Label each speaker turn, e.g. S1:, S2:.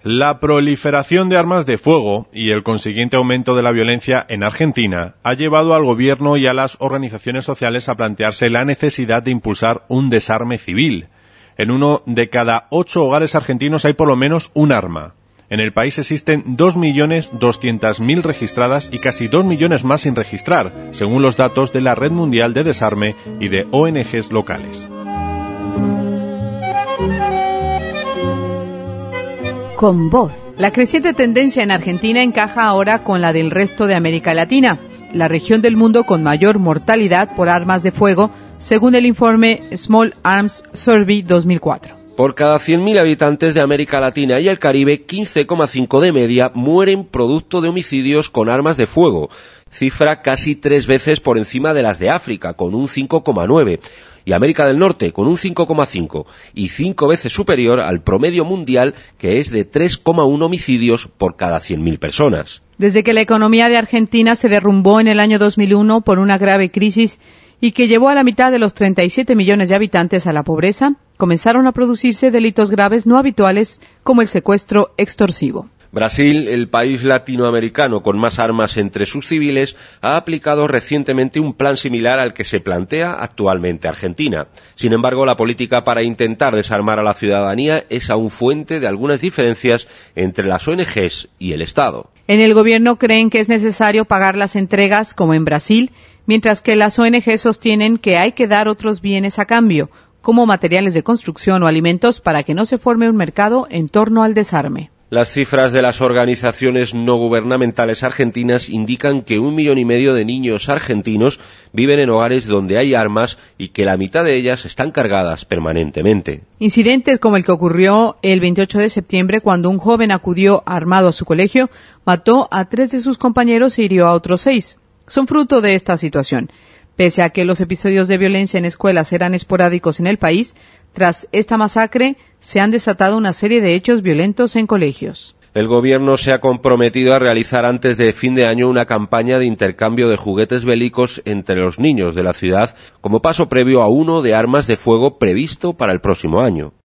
S1: La proliferación de armas de fuego y el consiguiente aumento de la violencia en Argentina ha llevado al gobierno y a las organizaciones sociales a plantearse la necesidad de impulsar un desarme civil. En 1 de cada 8 hogares argentinos hay por lo menos un arma. En el país existen 2.200.000 registradas y casi 2 millones más sin registrar, según los datos de la Red Mundial de Desarme y de ONGs locales.
S2: Con voz.
S3: La creciente tendencia en Argentina encaja ahora con la del resto de América Latina, la región del mundo con mayor mortalidad por armas de fuego, según el informe Small Arms Survey 2004.
S4: Por cada 100.000 habitantes de América Latina y el Caribe, 15,5 de media mueren producto de homicidios con armas de fuego, cifra casi 3 veces por encima de las de África, con un 5,9, y América del Norte, con un 5,5, y 5 veces superior al promedio mundial, que es de 3,1 homicidios por cada 100.000 personas.
S3: Desde que la economía de Argentina se derrumbó en el año 2001 por una grave crisis y que llevó a la mitad de los 37 millones de habitantes a la pobreza, comenzaron a producirse delitos graves no habituales como el secuestro extorsivo.
S4: Brasil, el país latinoamericano con más armas entre sus civiles, ha aplicado recientemente un plan similar al que se plantea actualmente Argentina. Sin embargo, la política para intentar desarmar a la ciudadanía es aún fuente de algunas diferencias entre las ONGs y el Estado.
S3: En el gobierno creen que es necesario pagar las entregas, como en Brasil, mientras que las ONGs sostienen que hay que dar otros bienes a cambio, como materiales de construcción o alimentos, para que no se forme un mercado en torno al desarme.
S4: Las cifras de las organizaciones no gubernamentales argentinas indican que 1,5 millones de niños argentinos viven en hogares donde hay armas y que la mitad de ellas están cargadas permanentemente.
S3: Incidentes como el que ocurrió el 28 de septiembre cuando un joven acudió armado a su colegio, mató a 3 de sus compañeros e hirió a otros 6. Son fruto de esta situación. Pese a que los episodios de violencia en escuelas eran esporádicos en el país, tras esta masacre se han desatado una serie de hechos violentos en colegios.
S4: El gobierno se ha comprometido a realizar antes de fin de año una campaña de intercambio de juguetes bélicos entre los niños de la ciudad como paso previo a uno de armas de fuego previsto para el próximo año.